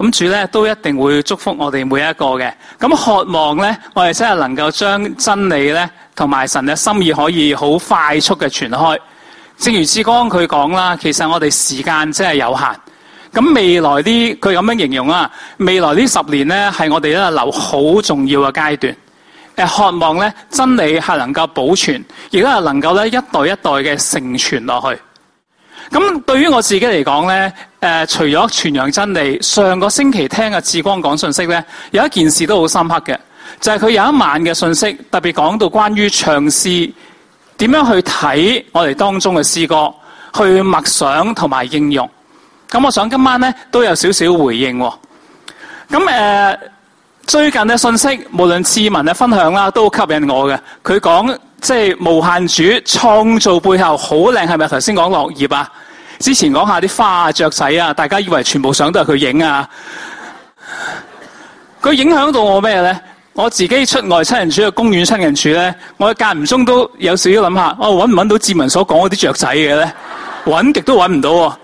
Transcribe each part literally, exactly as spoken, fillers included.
咁主咧都一定會祝福我哋每一個嘅。咁渴望咧，我哋真係能夠將真理咧同埋神嘅心意可以好快速嘅傳開。正如志剛佢講啦，其實我哋時間真係有限。咁未來啲佢咁樣形容啊，未來呢十年咧係我哋咧留好重要嘅階段。誒，渴望咧真理係能夠保存，亦都係能夠咧一代一代嘅承傳落去。咁對於我自己嚟講咧，誒、呃，除咗傳揚真理，上個星期聽嘅志光講信息咧，有一件事都好深刻嘅，就係、是、佢有一晚嘅信息，特別講到關於唱詩點樣去睇我哋當中嘅詩歌，去默想同埋應用。咁我想今晚咧都有少少回應。咁誒、呃，最近嘅信息，無論志文嘅分享啦，都好吸引我嘅。佢講即係無限主創造背後好靚，係咪頭先講落葉啊？之前講下啲花啊、雀仔啊，大家以為全部相都係佢影啊。佢影響到我咩咧？我自己出外親人處嘅公園親人處咧，我間唔中都有少少諗下，我搵唔搵到志文所講嗰啲雀仔嘅咧？搵極都搵唔到喎。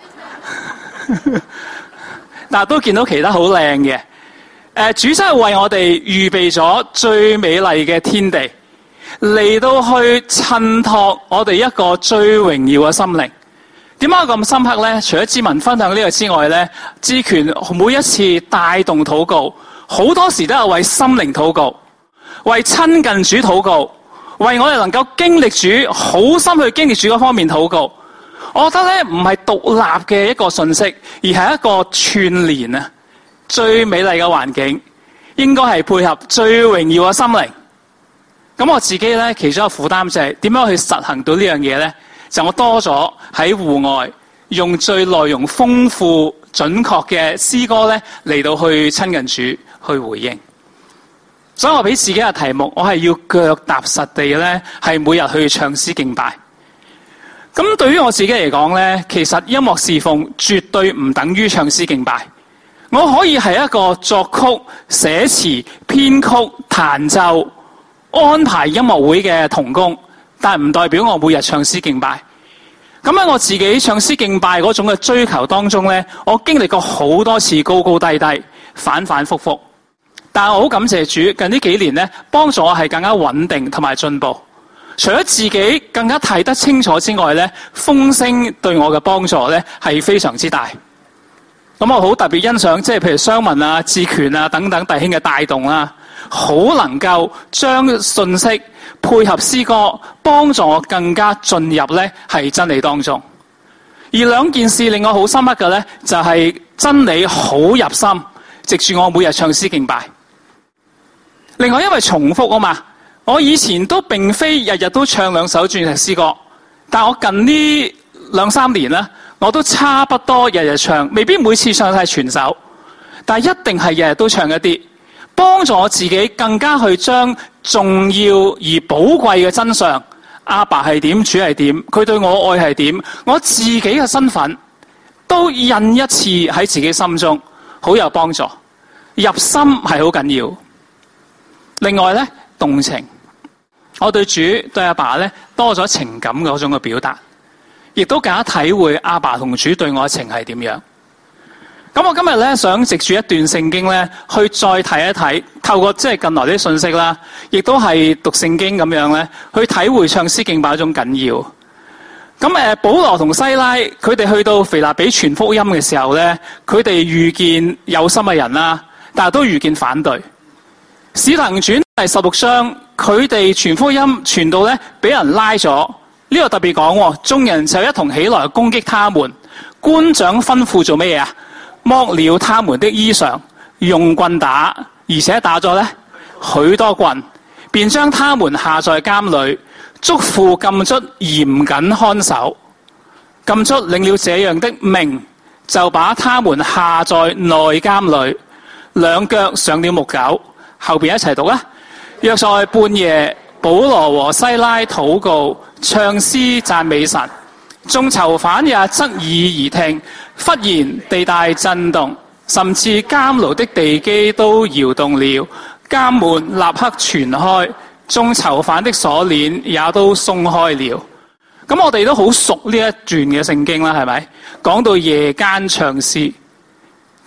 但係都見到其他好靚嘅。誒，主真係為我哋預備咗最美麗嘅天地，嚟到去襯托我哋一個最榮耀嘅心靈。點解咁深刻咧？除咗志文分享呢個之外咧，志權每一次帶動禱告，好多時都係為心靈禱告，為親近主禱告，為我哋能夠經歷主，好心去經歷主嗰方面禱告。我覺得咧，唔係獨立嘅一個信息，而係一個串聯啊！最美麗嘅環境，應該係配合最榮耀嘅心靈。咁我自己咧，其中一個負擔就係點樣去實行到呢樣嘢咧？就我多咗喺戶外，用最內容豐富、準確嘅詩歌咧嚟到去親近主，去回應。所以我俾自己嘅題目，我係要腳踏實地咧，係每日去唱詩敬拜。咁對於我自己嚟講咧，其實音樂侍奉絕對唔等於唱詩敬拜。我可以係一個作曲、寫詞、編曲、彈奏、安排音樂會嘅同工，但係唔代表我每日唱詩敬拜。咁喺我自己唱詩敬拜嗰種嘅追求當中咧，我經歷過好多次高高低低、反反复复。但係我好感謝主，近呢幾年咧，幫助我係更加穩定同埋進步。除咗自己更加睇得清楚之外咧，風聲對我嘅幫助咧係非常之大。咁我好特別欣賞，即係譬如商文啊、志權啊等等弟兄嘅帶動啦，好能夠將信息配合詩歌，幫助我更加進入咧係真理當中。而兩件事令我好深刻嘅咧，就係真理好入心，藉住我每日唱詩敬拜。另外因為重複啊嘛，我以前都並非日日都唱兩首鑽石詩歌，但我近呢兩三年咧，我都差不多日日唱，未必每次唱晒全首，但係一定係日日都唱一啲，幫助我自己更加去將重要而寶貴嘅真相，阿爸係點，主係點，佢對我愛係點，我自己嘅身份都印一次喺自己心中，好有幫助。入心係好緊要。另外咧，動情，我對主對阿爸咧多咗情感嗰種嘅表達，亦都更加體會阿爸同主對我嘅情係點樣。咁我今日咧想藉住一段聖經咧，去再睇一睇，透過即係近來啲信息啦，亦都係讀聖經咁樣咧，去體會唱詩敬拜一種緊要。咁誒，保羅同西拉佢哋去到腓立比傳福音嘅時候咧，佢哋遇見有心嘅人啦，但係都遇見反對。使徒行傳第十六章，佢哋傳福音傳到咧，俾人拉咗。呢個特別講，眾人就一同起來攻擊他們。官長吩咐做咩嘢啊？剝了他們的衣裳，用棍打，而且打咗咧許多棍，便將他們下在監裏，囑咐禁卒嚴謹看守。禁卒領了這樣的命，就把他們下在內監裏，兩腳上了木狗。後邊一齊讀啦。約在半夜，保羅和西拉禱告，唱詩讚美神。眾囚犯也側耳而聽，忽然地大震動，甚至監牢的地基都搖動了，監門立刻傳開，眾囚犯的鎖鏈也都鬆開了。咁我哋都好熟呢一段嘅聖經啦，係咪？講到夜間唱詩，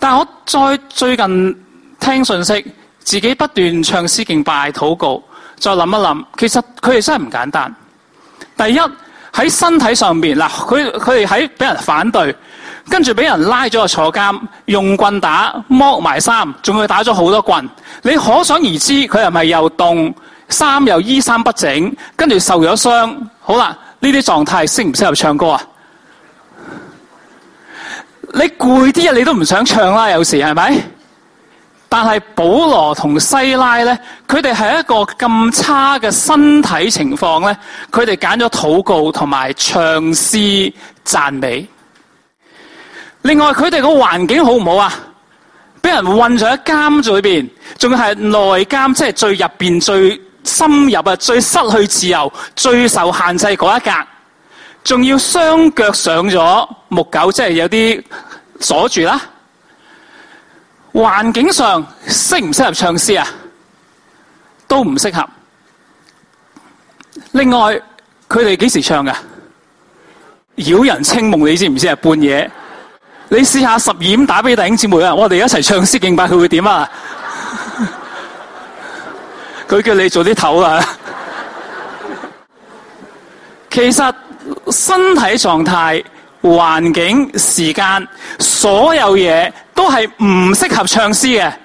但我再最近聽信息，自己不斷唱詩敬拜禱告，再諗一諗，其實佢哋真係唔簡單。第一，喺身體上面，嗱，佢佢哋喺俾人反對，跟住俾人拉咗去坐監，用棍打，剝埋衫，仲要打咗好多棍。你可想而知，佢係咪又凍，衫又衣衫不整，跟住受咗傷？好啦，呢啲狀態適唔適合唱歌啊？你攰啲啊，你都唔想唱啦，有時係咪？但係保羅同西拉咧，佢哋係一個咁差嘅身體情況咧，佢哋揀咗禱告同埋唱詩讚美。另外，佢哋個環境好唔好啊？俾人困咗喺監裏邊，仲係內監，即係最入邊、最深入啊、最失去自由、最受限制嗰一格。仲要雙腳上咗木狗，即係有啲鎖住啦。環境上適唔適合唱詩啊？都唔適合。另外，佢哋幾時唱㗎？擾人清夢，你知唔知啊？半夜，你試下十二點打俾弟兄姊妹啊！我哋一齊唱詩敬拜，佢會點啊？佢叫你做啲頭啦。其實身體狀態、環境、時間，所有嘢都係唔適合唱詩嘅。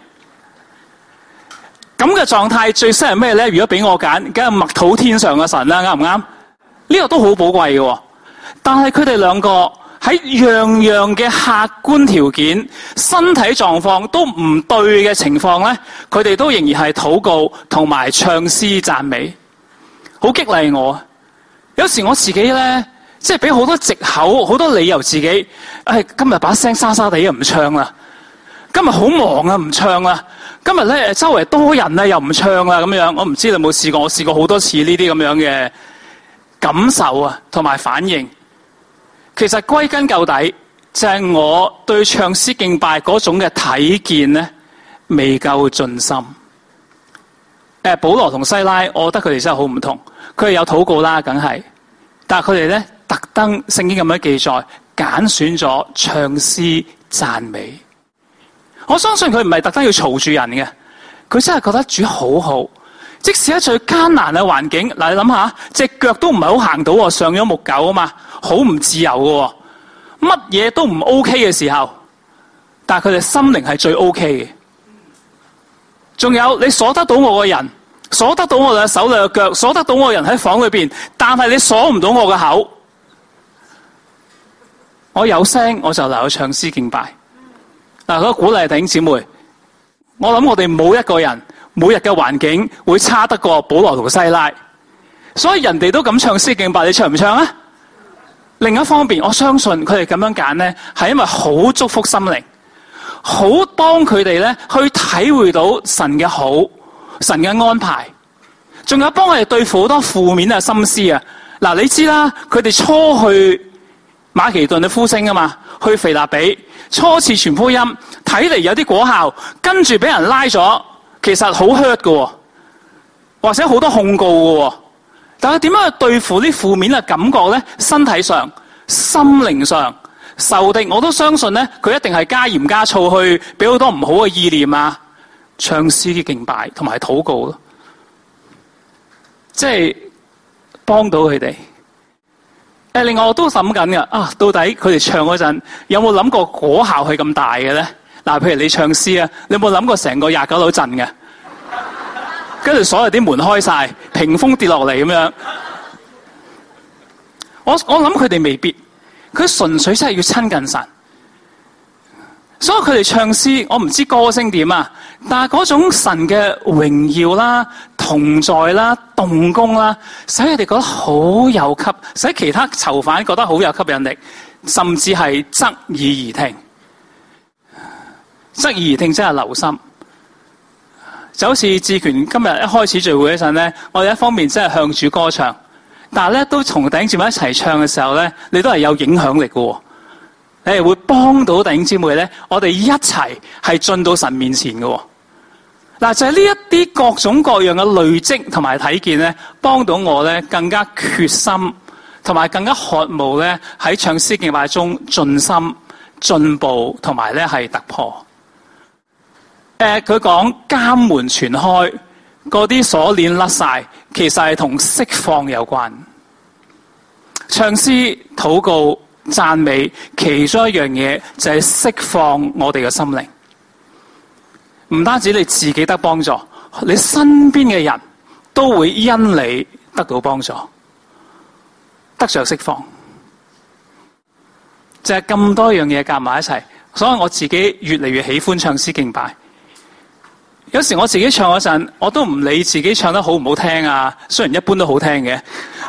咁嘅狀態最適合咩咧？如果俾我揀，梗係默禱天上嘅神啦，啱唔啱？呢個都好寶貴嘅。但係佢哋兩個喺樣樣嘅客觀條件、身體狀況都唔對嘅情況咧，佢哋都仍然係禱告同埋唱詩讚美，好激勵我。有時我自己咧，即係俾好多藉口、好多理由自己，唉、哎，今日把聲沙沙地又唔唱啦，今日好忙啊，唔唱啦，今日咧周圍多人咧又唔唱啦，咁樣。我唔知你有冇試過，我試過好多次呢啲咁樣嘅感受啊，同埋反應。其實歸根究底，就係、是、我對唱詩敬拜嗰種嘅睇見咧，未夠盡心。誒，保羅同西拉，我覺得佢哋真係好唔同。佢哋有禱告啦，梗係，但係佢哋咧特登聖經咁樣記載，揀選咗唱詩讚美。我相信佢唔係特登要嘈住人嘅，佢真係覺得主好好。即使喺最艱難嘅環境，嗱，你諗下，隻腳都唔係好行到喎，上咗木狗啊嘛，好唔自由嘅，乜嘢都唔 OK 嘅時候，但係佢哋心靈係最 OK 嘅。仲有你鎖得到我嘅人，鎖得到我嘅手、嘅腳，鎖得到我嘅人喺房裏邊，但係你鎖唔到我嘅口。我有聲我就嚟去唱詩敬拜。嗱，嗰鼓勵弟兄姊妹，我諗我哋冇一個人每日嘅環境會差得過保羅同西拉，所以人哋都咁唱詩敬拜，你唱唔唱啊？另一方面，我相信佢哋咁樣揀咧，係因為好祝福心靈，好幫佢哋咧去體會到神嘅好、神嘅安排，仲有幫佢哋對付好多負面嘅心思啊！嗱，你知啦，佢哋初去馬其頓嘅呼聲啊嘛，去腓立比初次傳福音，睇嚟有啲果效，跟住俾人拉咗，其實好 hurt 嘅，或者好多控告嘅，但係點樣去對付啲負面嘅感覺咧？身體上、心靈上。仇敵我都相信咧，佢一定係加鹽加醋去俾好多唔好嘅意念啊，唱詩嘅敬拜同埋禱告咯，即係幫到佢哋。誒，另外我都諗緊㗎，啊，到底佢哋唱嗰陣有冇諗過果效係咁大嘅咧？嗱，譬如你唱詩啊，你有冇諗過成個廿九樓震嘅？跟住所有啲門開晒，屏風跌落嚟咁樣。我我諗佢哋未必。佢純粹真係要親近神，所以佢哋唱詩，我唔知歌聲點啊，但係嗰種神嘅榮耀啦、同在啦、動工啦，使佢哋覺得好有吸，使其他囚犯覺得好有吸引力，甚至係側耳而聽。側耳而聽真係留心，就好似志權今日一開始聚會嗰陣咧，我哋一方面真係向主歌唱。但係咧，都同弟兄姊妹一齊唱嘅時候咧，你都係有影響力嘅，你係會幫到弟兄姊妹咧。我哋一齊係進到神面前嘅。嗱，就係呢一啲各種各樣嘅累積同埋睇見咧，幫到我咧更加決心，同埋更加渴慕咧喺唱詩敬拜中盡心進步，同埋咧係突破。 誒，佢講監門全開，嗰啲鎖鏈甩晒，其實係同釋放有關。唱詩、禱告、讚美，其中一樣嘢就係釋放我哋嘅心靈。唔單止你自己得幫助，你身邊嘅人都會因你得到幫助，得着釋放。就係咁多樣嘢夾埋一齊，所以我自己越嚟越喜歡唱詩敬拜。有時我自己唱嗰陣，我都唔理自己唱得好唔好聽啊，雖然一般都好聽嘅。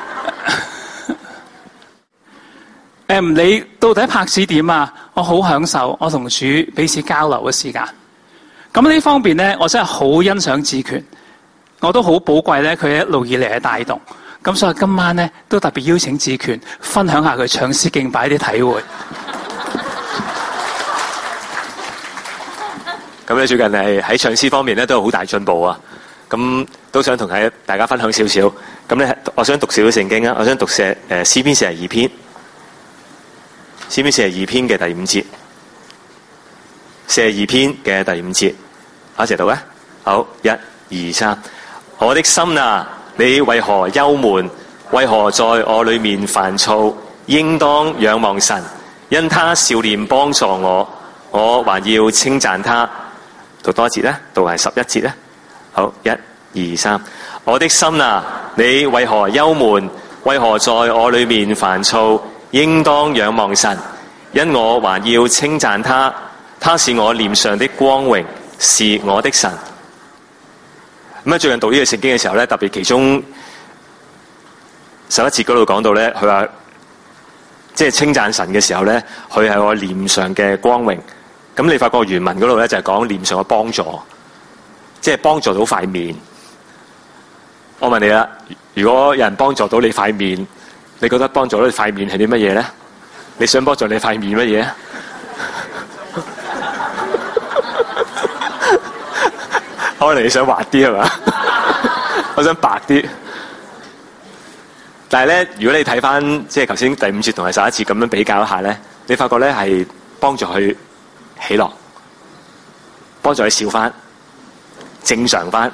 誒，唔理到底拍子點啊，我好享受我同主彼此交流嘅時間。咁呢方面咧，我真係好欣賞志權，我都好寶貴咧，佢一路以嚟嘅帶動。咁所以今晚咧，都特別邀請志權分享下佢唱詩敬拜啲體會。 咁咧最近係喺唱詩方面咧都有好大進步啊！咁都想同大家分享少少。咁咧，我想讀少少聖經啊！我想讀寫誒詩篇四十二篇，詩篇四十二篇嘅第五節，四十二篇嘅第五節，我一齊讀啊！好，一、二、三，我的心啊，你為何憂悶？為何在我裏面煩躁？應當仰望神，因他笑臉幫助我，我還要稱讚他。讀多一節咧，讀係十一節咧。好，一、二、三，我的心啊，你為何憂悶？為何在我裏面煩躁？應當仰望神，因我還要稱讚他。他是我臉上的光榮，是我的神。咁啊，最近讀呢個聖經嘅時候咧，特別其中十一節嗰度講到咧，佢話即係稱讚神嘅時候咧，佢係我臉上嘅光榮。咁你發覺原文嗰度咧就係講臉上嘅幫助，即係幫助到塊面。我問你啦，如果有人幫助到你塊面，你覺得幫助到你塊面係啲乜嘢咧？你想幫助你塊面乜嘢？可能你想滑啲係嘛？我想白啲。但係咧，如果你睇翻即係頭先第五節同埋十一節咁樣比較一下咧，你發覺咧係幫助佢喜樂，幫助佢笑翻，正常翻。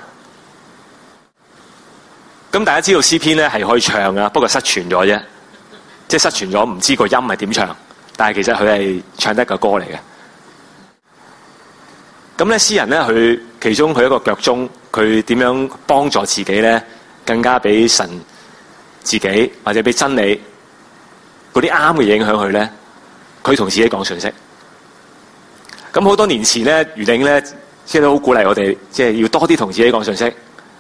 咁大家知道詩篇咧係可以唱噶，不過失傳咗啫，即係失傳咗，唔知個音係點唱。但係其實佢係唱得個歌嚟嘅。咁咧，詩人咧佢其中佢一個腳蹤，佢點樣幫助自己咧，更加俾神自己或者俾真理嗰啲啱嘅影響佢咧，佢同自己講信息。咁好多年前咧，余定咧即係都好鼓勵我哋，即係要多啲同自己講信息。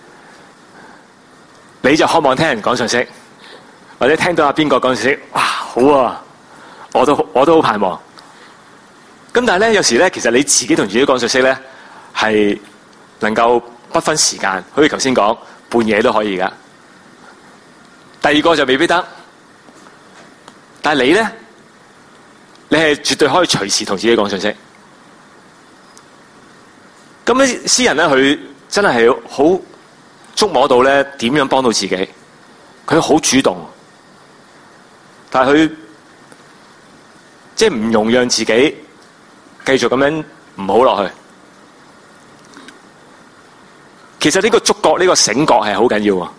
你就渴望聽人講信息，或者聽到阿邊個講信息，哇，好啊！我都我都好盼望。咁但係咧，有時咧，其實你自己同自己講信息咧，係能夠不分時間，好似頭先講，半夜都可以噶。第二個就未必得，但係你咧，你係絕對可以隨時同自己講信息。咁咧，詩人咧，佢真係好觸摸到咧，點樣幫到自己？佢好主動，但係佢即係唔容讓自己繼續咁樣唔好落去。其實呢個觸覺，呢個醒覺係好緊要啊！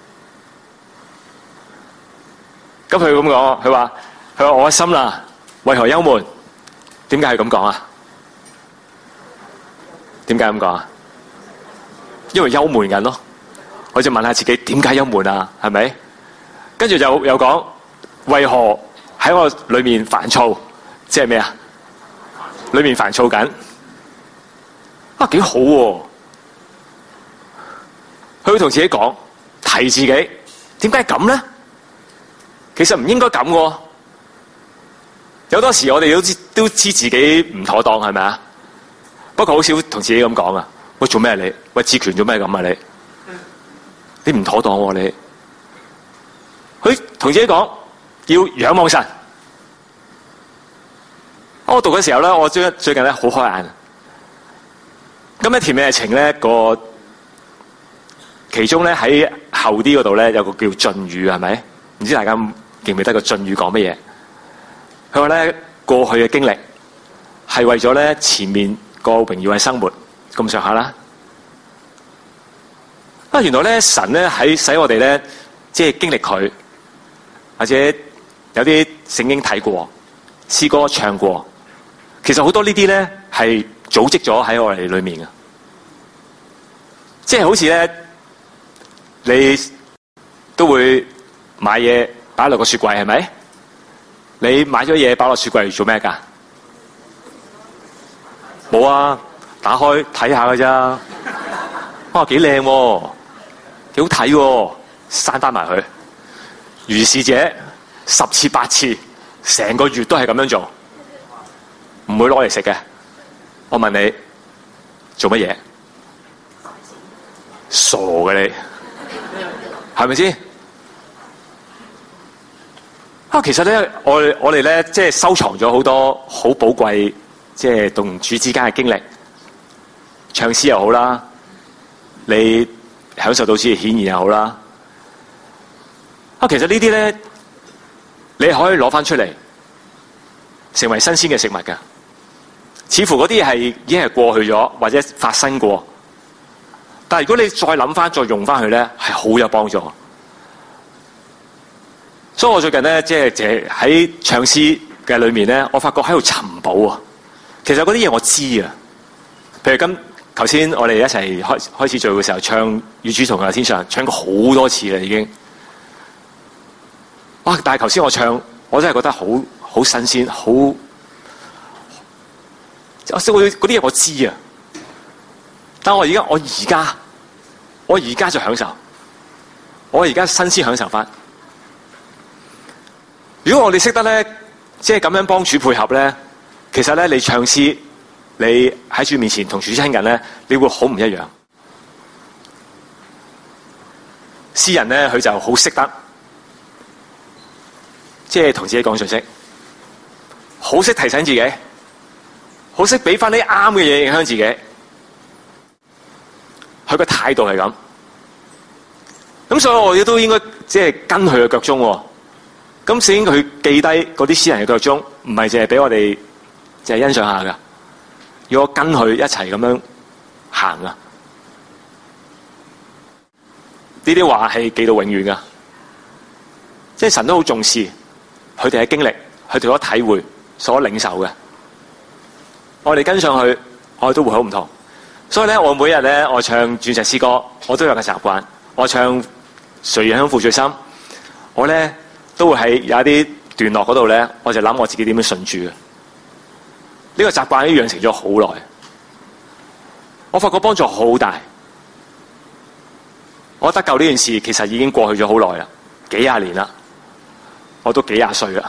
咁佢咁講，佢話佢話我嘅心啦，為何憂悶？點解係咁講啊？點解咁講啊？因為憂悶緊咯。我就問下自己，點解憂悶啊？係咪？跟住就又講，為何喺我裏面煩躁？即係咩啊？裏面煩躁緊啊，幾好喎！佢會同自己講，提自己，點解咁咧？其實唔應該咁喎。有多時我哋都知都知自己唔妥當，係咪啊？不過好少同自己咁講啊！喂，做咩你？喂，志權做咩咁啊你？你唔妥當喎你。佢同自己講，要仰望神。我讀嘅時候咧，我最最近咧好開眼。咁咧甜美嘅情咧個其中咧喺後啲嗰度咧有個叫盡語係咪？唔知大家記唔記得個盡語講乜嘢？佢話咧過去嘅經歷係為咗咧前面個榮耀嘅生活咁上下啦。啊，原來咧神咧喺使我哋咧，即係經歷佢，或者有啲聖經睇過、詩歌唱過，其實好多呢啲咧係組織咗喺我哋裏面嘅，即係好似咧你都會買嘢擺落個雪櫃，係咪？你買咗嘢擺落雪櫃做咩㗎？冇啊，打開睇下㗎咋。哇，幾靚喎，幾好睇喎，閂翻埋佢。如是者十次八次，成個月都係咁樣做，唔會攞嚟食嘅。我問你做乜嘢？傻嘅你，係咪先？啊，其實咧，我我哋咧，即係收藏咗好多好寶貴，即係同主之間嘅經歷，唱詩又好啦，你享受到主嘅顯現又好啦。啊，其實呢啲咧，你可以攞翻出嚟，成為新鮮嘅食物㗎。似乎嗰啲係已經係過去咗，或者發生過。但係如果你再諗翻，再用翻佢咧，係好有幫助。所以我最近咧，即係即係喺唱詩嘅裏面咧，我發覺喺度尋寶啊！其實嗰啲嘢我知啊，譬如今頭先我哋一齊開開始聚會嘅時候，唱《與主同行天上》，唱過好多次啦已經。哇！但係頭先我唱，我真係覺得好好新鮮，好我嗰啲嘢我知啊。但我而家我而家我而家就享受，我而家新鮮享受翻。如果我哋識得咧，即係咁樣幫主配合咧，其實咧你唱詩，你喺主面前同主親近咧，你會好唔一樣。詩人咧，佢就好識得，即係同自己講信息，好識提醒自己，好識俾翻啲啱嘅嘢影響自己。佢個態度係咁，咁所以我哋都應該即係跟佢嘅腳蹤。咁先佢記低嗰啲詩人嘅腳蹤，唔係淨係俾我哋淨係欣賞下噶，要我跟佢一齊咁樣行啊！呢啲話係記到永遠噶，即係神都好重視佢哋嘅經歷，佢哋所體會、所領受嘅。我哋跟上去，我哋都會好唔同。所以咧，我每日咧，我唱鑽石詩歌，我都有個習慣。我唱誰人享父最深，我咧都會喺有一啲段落嗰度咧，我就諗我自己點樣順住嘅。呢個習慣已經養成咗好耐，我發覺幫助好大。我得救呢件事其實已經過去咗好耐啦，幾廿年啦，我都幾廿歲啦。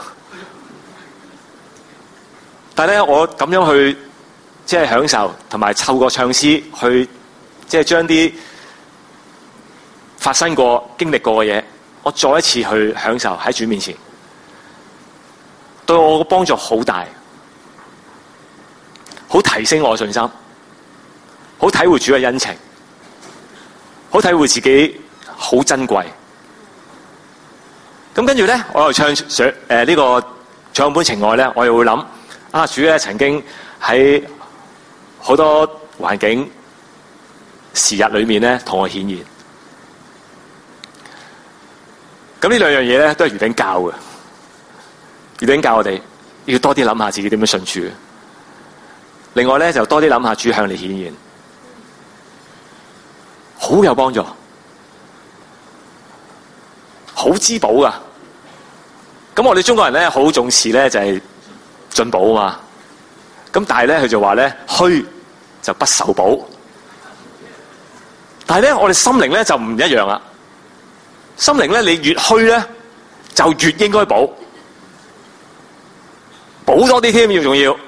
但係咧，我咁樣去即係享受，同埋透過唱詩去，即係將啲發生過、經歷過嘅嘢，我再一次去享受喺主面前，對我嘅幫助好大，好提升我嘅信心，好體會主嘅恩情，好體會自己好珍貴。咁跟住咧，我又唱上誒呢個唱本情愛咧，我又會諗啊，主咧曾經喺好多環境時日裏面咧，同我顯現。咁呢兩樣嘢咧，都係余鼎教嘅。余鼎教我哋要多啲諗下自己點樣信主。另外咧，就多啲諗下主向你顯現，好有幫助，好滋補噶。咁我哋中國人咧，好重視咧就係進補啊嘛。咁但係咧，佢就話咧，虛就不受補。但係咧，我哋心靈咧就唔一樣啦。心靈咧，你越虛咧，就越應該補，補多啲添，要仲要。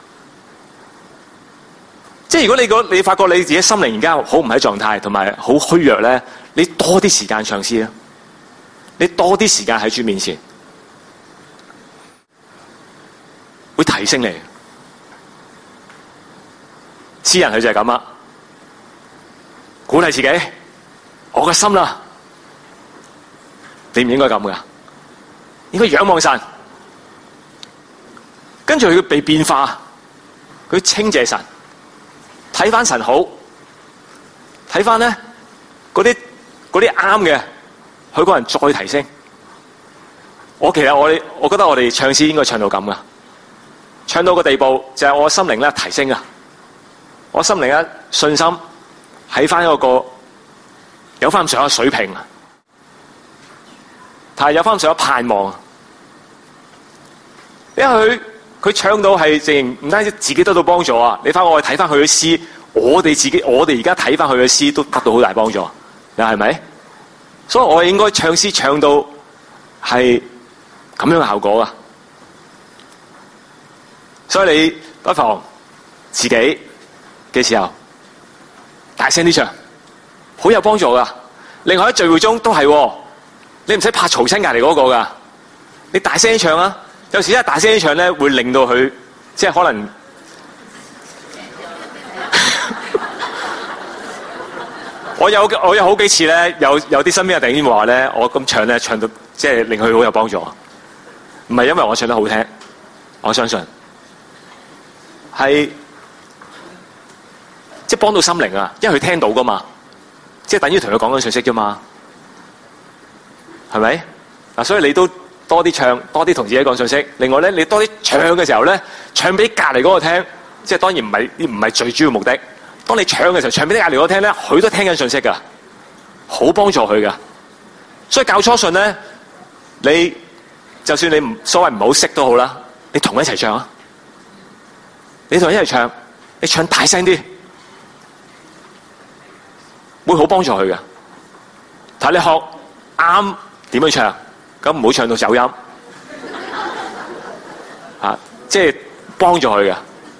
即係如果你個你發覺你自己心靈而家好唔喺狀態，同埋好虛弱咧，你多啲時間唱詩啦，你多啲時間喺主面前，會提升你。詩人佢就係咁啦，鼓勵自己，我嘅心啦，你唔應該咁噶，應該仰望神，跟住佢被變化，佢稱謝神，睇翻神好， 睇翻咧嗰啲嗰啲啱嘅，佢個人再提升。我其實我哋我覺得我哋唱詩應該唱到咁噶，唱到個地步就係我心靈咧提升啊，我心靈咧信心喺翻嗰個有翻咁上下水平啊，但係有翻咁上下盼望啊，因為佢佢唱到係淨唔單止自己得到幫助啊，你翻我哋睇翻佢嘅詩，我哋自己我哋而家睇翻佢嘅詩都得到好大幫助，又係咪？所以我哋應該唱詩唱到係咁樣嘅效果啊！所以你不妨自己嘅時候大聲啲唱，好有幫助噶。另外喺聚會中都係，你唔使怕嘈親隔籬嗰個噶，你大聲啲唱啊！有時一大聲啲唱咧，會令到佢即係可能我有我有好幾次咧，有有啲身邊嘅弟兄話咧，我咁唱咧唱到即係令佢好有幫助。唔係因為我唱得好聽，我相信係即係幫到心靈啊！因為佢聽到噶嘛，即係等於同佢講緊信息啫嘛，係咪？嗱，所以你都多啲唱，多啲同自己講信息。另外咧，你多啲唱嘅時候咧，唱俾隔離嗰個聽，即係當然唔係唔係最主要目的。當你唱嘅時候，唱俾啲隔離嗰個聽咧，佢都聽緊信息噶，好幫助佢噶。所以教初信咧，你。就算你唔所謂唔好識都好啦，你同佢一齊唱啊！你同佢一齊唱，你唱大聲啲，會好幫助佢嘅。睇你學啱點樣唱，咁唔好唱到走音，啊，即係幫助佢嘅。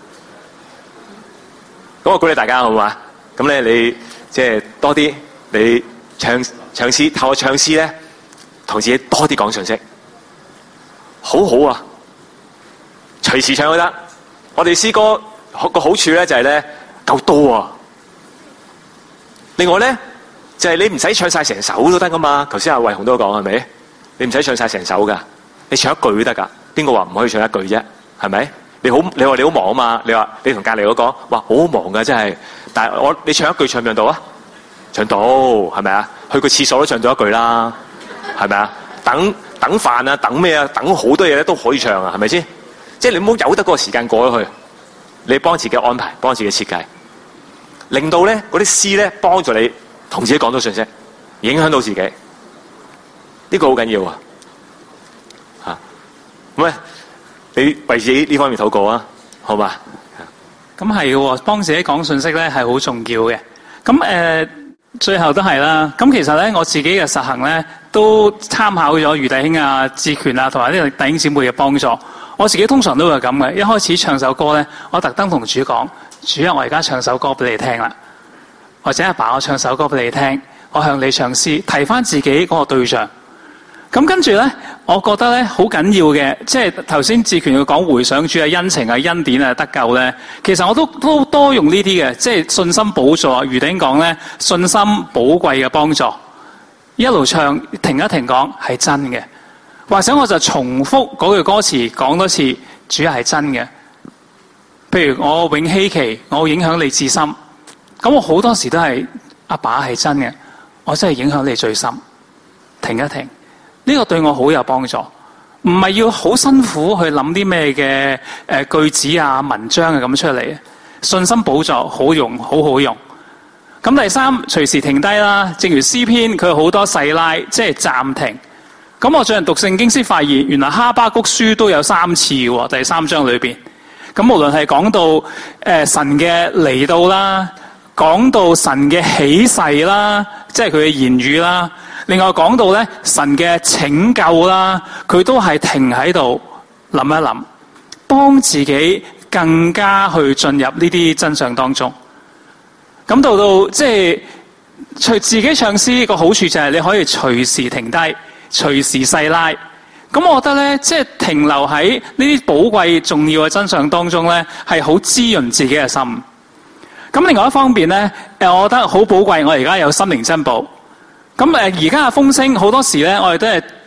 咁我鼓勵大家好嘛？咁咧你即係多啲你唱唱詩，透過唱詩咧，同自己多啲講信息。好好啊，隨時唱都得。我哋詩歌個好處咧就係咧夠多啊。另外咧就係、是、你唔使唱晒成首都得噶嘛。頭先阿慧紅都講係咪？你唔使唱晒成首噶，你唱一句都得噶。邊個話唔可以唱一句啫？係咪？你好，你話你好忙啊嘛？你話你同隔籬嗰個話好忙噶，真係。但係我你唱一句唱唔唱到啊？唱到係咪啊？去個廁所都唱到一句啦，係咪啊？等。等飯啊，等咩啊，等好多嘢咧都可以唱啊，係咪先？即係你唔好由得嗰個時間過咗去，你幫自己安排，幫自己設計，令到咧嗰啲詩咧幫助你同自己講到信息，影響到自己，呢、這個好緊要啊！吓咁咧，你為自己呢方面禱告啊，好嘛？ 咁係嘅，幫自己講信息咧係好重要嘅。咁誒、呃，最後都係啦。咁其實咧，我自己嘅實行咧。都參考咗余弟兄啊、志權啊，同埋呢個弟兄姊妹嘅幫助。我自己通常都係咁嘅，一開始唱首歌咧，我特登同主講：主啊，我而家唱首歌俾你聽啦，或者阿爸，我唱首歌俾你聽，我向你唱詩，提翻自己嗰個對象。咁跟住咧，我覺得咧好緊要嘅，即係頭先志權要講回想主嘅恩情啊、恩典啊、得救咧。其實我都都多用呢啲嘅，即係信心寶座。余弟兄講咧，信心寶貴嘅幫助。一路唱，停一停講係真嘅，或者我就重複嗰句歌詞講多次，主係真嘅。譬如我永希奇，我影響你至深，咁我好多時都係阿爸係真嘅，我真係影響你最深。停一停，呢個對我好有幫助，唔係要好辛苦去諗啲咩嘅誒句子啊、文章啊咁出嚟。信心寶座好用，好好用。咁第三，隨時停低啦。正如詩篇，佢有好多細拉，即係暫停。咁我最近讀聖經先發現，原來哈巴谷書都有三次喎，第三章裏邊。咁無論係講到誒、呃、神嘅嚟到啦，講到神嘅起誓啦，即係佢嘅言語啦。另外講到咧神嘅拯救啦，佢都係停喺度諗一諗，幫自己更加去進入呢啲真相當中。咁到到即係隨自己唱詩個好處就係你可以隨時停低，隨時細拉。咁我覺得咧，即係停留喺呢啲寶貴重要嘅真相當中咧，係好滋潤自己嘅心。咁另外一方面咧，誒，我覺得好寶貴。我而家有心靈珍寶。咁誒，而家嘅風聲好多時咧，我哋都係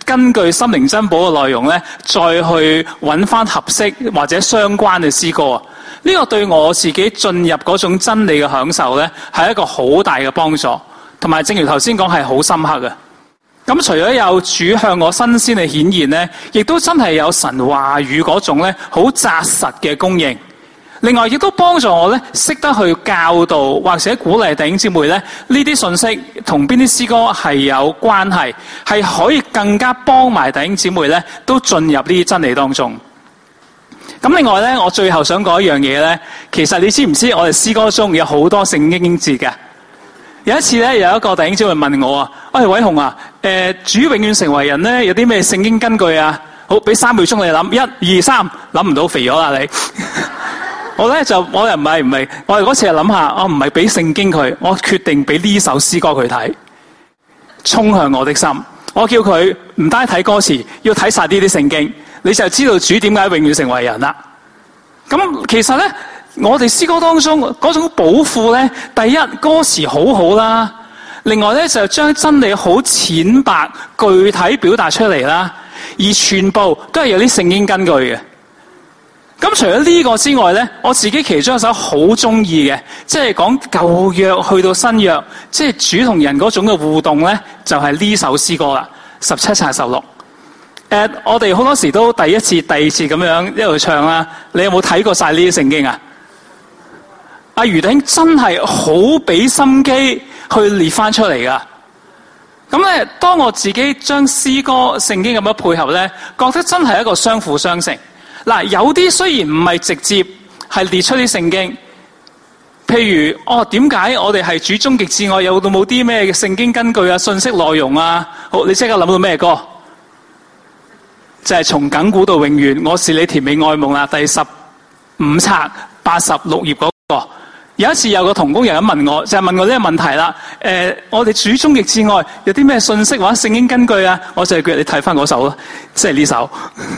根據心靈珍寶嘅內容咧，再去揾翻合適或者相關嘅詩歌啊。呢個對我自己進入嗰種真理嘅享受咧，係一個好大嘅幫助，同埋正如頭先講係好深刻嘅。咁除咗有主向我新鮮嘅顯現咧，亦都真係有神話語嗰種咧好紮實嘅供應。另外亦都幫助我咧識得去教導或者鼓勵弟兄姊妹咧，呢啲信息同邊啲詩歌係有關係，係可以更加幫埋弟兄姊妹咧都進入呢啲真理當中。咁另外咧，我最後想講一樣嘢咧，其實你知唔知我哋詩歌中有好多聖經節嘅？有一次咧，有一個弟兄姊妹問我啊，喂，偉雄啊，誒，主永遠成為人咧，有啲咩聖經根據啊？好，俾三秒鐘你諗，一、二、三，諗唔到肥咗啦你。我咧就我又唔係唔係，我哋嗰次係諗下，我唔係俾聖經佢，我決定俾呢首詩歌佢睇，衝向我的心。我叫佢唔單睇歌詞，要睇晒呢啲聖經，你就知道主點解永遠成為人啦。咁其實咧，我哋詩歌當中嗰種寶庫咧，第一歌詞好好啦，另外咧就將真理好淺白具體表達出嚟啦，而全部都係有啲聖經根據嘅。咁除咗呢個之外咧，我自己其中一首好中意嘅，即係講舊約去到新約，即係主同人嗰種嘅互動咧，就係呢首詩歌啦，十七冊十六。誒，我哋好多時都第一次、第二次咁樣一路唱啦。你有冇睇過晒呢啲聖經啊？阿余弟兄真係好俾心機去列翻出嚟噶。咁咧，當我自己將詩歌、聖經咁樣配合咧，覺得真係一個相輔相成。嗱，有啲雖然唔係直接係列出啲聖經，譬如哦，點解我哋係主終極至愛，有到冇啲咩聖經根據啊、信息內容啊？好，你即刻諗到咩歌？就係、是、從亙古到永遠，我是你甜美愛夢啦，第十五冊八十六頁嗰個。有一次有個同工人咁問我，就係、是、問我呢個問題啦。誒、呃，我哋主終極至愛有啲咩信息或者聖經根據啊？我就係叫你睇翻嗰首咯，即係呢首。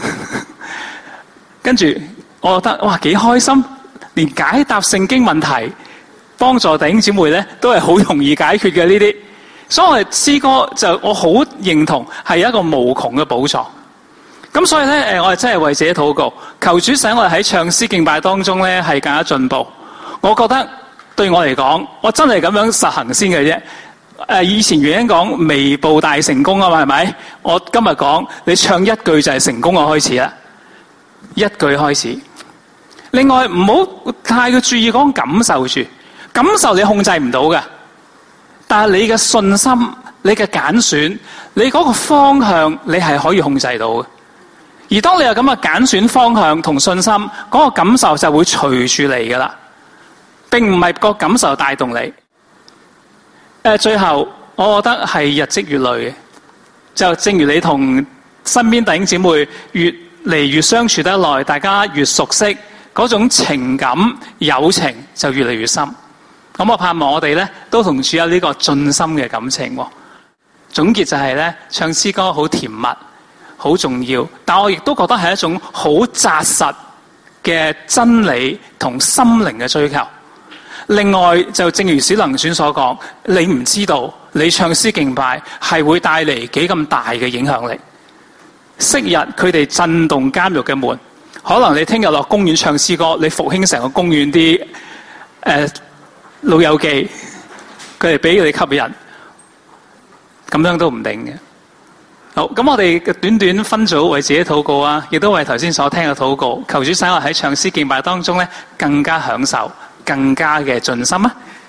跟住，我覺得哇幾開心，連解答聖經問題、幫助弟兄姊妹咧，都係好容易解決嘅呢啲。所以我哋詩歌就我好認同係一個無窮嘅寶藏。咁所以咧，誒我哋真係為自己禱告，求主使我哋喺唱詩敬拜當中咧係更加進步。我覺得對我嚟講，我真係咁樣實行先嘅啫。誒以前原因講微步大成功啊嘛，係咪？我今日講你唱一句就係成功嘅開始啦。一句開始，另外唔好太過注意講感受住，感受你控制唔到嘅，但係你嘅信心、你嘅揀選、你嗰個方向，你係可以控制到嘅。而當你有咁嘅揀選方向同信心，嗰個感受就會隨住嚟㗎啦，並唔係個感受帶動你。誒，最後我覺得係日積月累嘅，就正如你同身邊弟兄姊妹越嚟越相處得耐，大家越熟悉，嗰種情感友情就越嚟越深。咁我盼望我哋咧都同主有呢個盡心嘅感情。總結就係咧，唱詩歌好甜蜜，好重要，但我亦都覺得係一種好紮實嘅真理同心靈嘅追求。另外就正如小能選所講，你唔知道你唱詩敬拜係會帶嚟幾咁大嘅影響力。昔日佢哋震動監獄嘅門，可能你聽日落公園唱詩歌，你復興成個公園啲誒、呃、老友記，佢哋俾你吸引，咁樣都唔定嘅。好，咁我哋短短分組為自己禱告啊，亦都為頭先所聽嘅禱告，求主使我喺唱詩敬拜當中咧更加享受，更加嘅盡心啊！